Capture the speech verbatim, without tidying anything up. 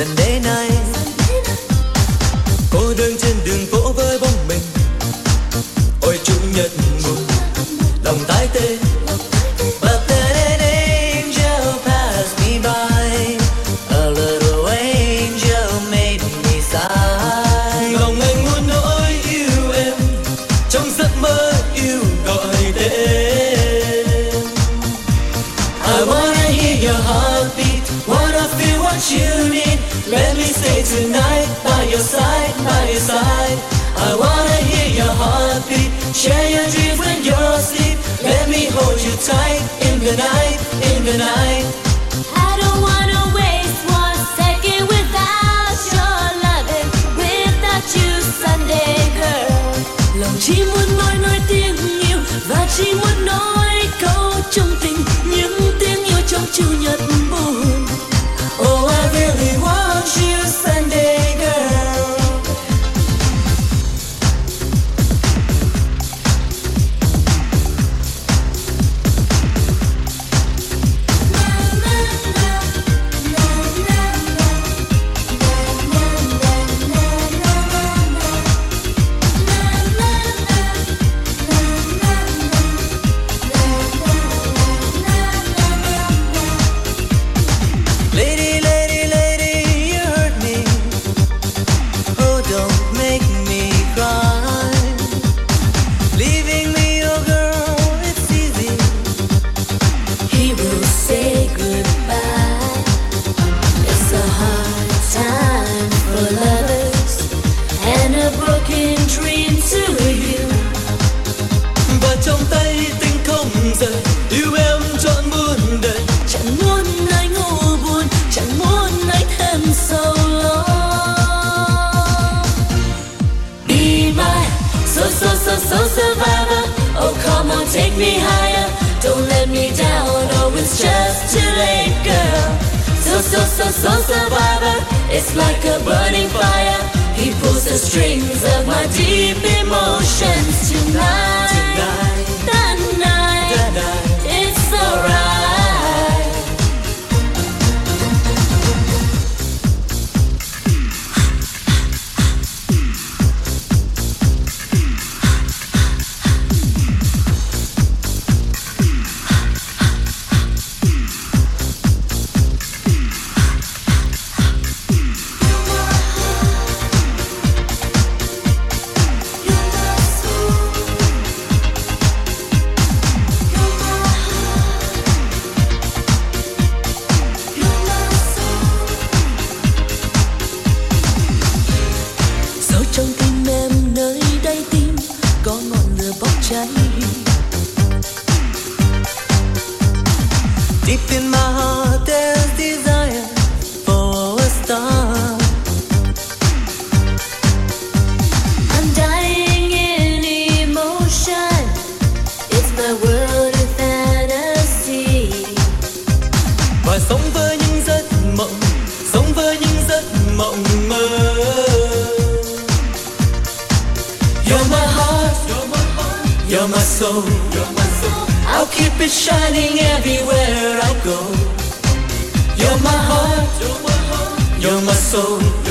Sunday night. Cô đơn trên đường phố với bóng mình. Ôi chủ nhật buồn, lòng tái tê. But then an angel passed me by. A little angel made me sigh. Lòng anh muốn nỗi yêu em, trong giấc mơ yêu gọi tên. I wanna hear your heartbeat, wanna feel what you need. Let me stay tonight by your side, by your side. I wanna hear your heartbeat, share your dreams when you're asleep. Let me hold you tight in the night, in the night. I don't wanna waste one second without your loving, without you, Sunday girl. Lòng chỉ muốn nói nói tiếng yêu và chỉ muốn nói câu trong tình, những tiếng yêu trong chủ nhật buồn. Oh, I really want you, Sunday girl. Lady, lady, lady, you hurt me. Oh, don't make me cry. Leaving me, oh girl, it's easy. He will say goodbye. It's a hard time for lovers and a broken dream to you. Và trong tay tình không rời, yêu em trọn muôn đời. Chẳng muốn anh ngủ buồn, chẳng muốn anh thêm sầu lo. Be my so so so so survivor. Oh come on, take me higher. Don't let me down. Oh, it's just too late, girl. So so so so survivor. It's like a burning fire. He pulls the strings of my deep emotions tonight. Tonight, That night, tonight. it's alright. Sâu trong tim em nơi đáy tim có ngọn lửa bốc cháy. Deep in my heart there's desire for a star. I'm dying in emotion. It's my world of fantasy. Và sống với những giấc mộng, sống với những giấc mộng mơ. You're my heart, you're my heart, you're my soul, you're my soul. I'll keep it shining everywhere I go. You're my heart, you're my heart, you're my soul.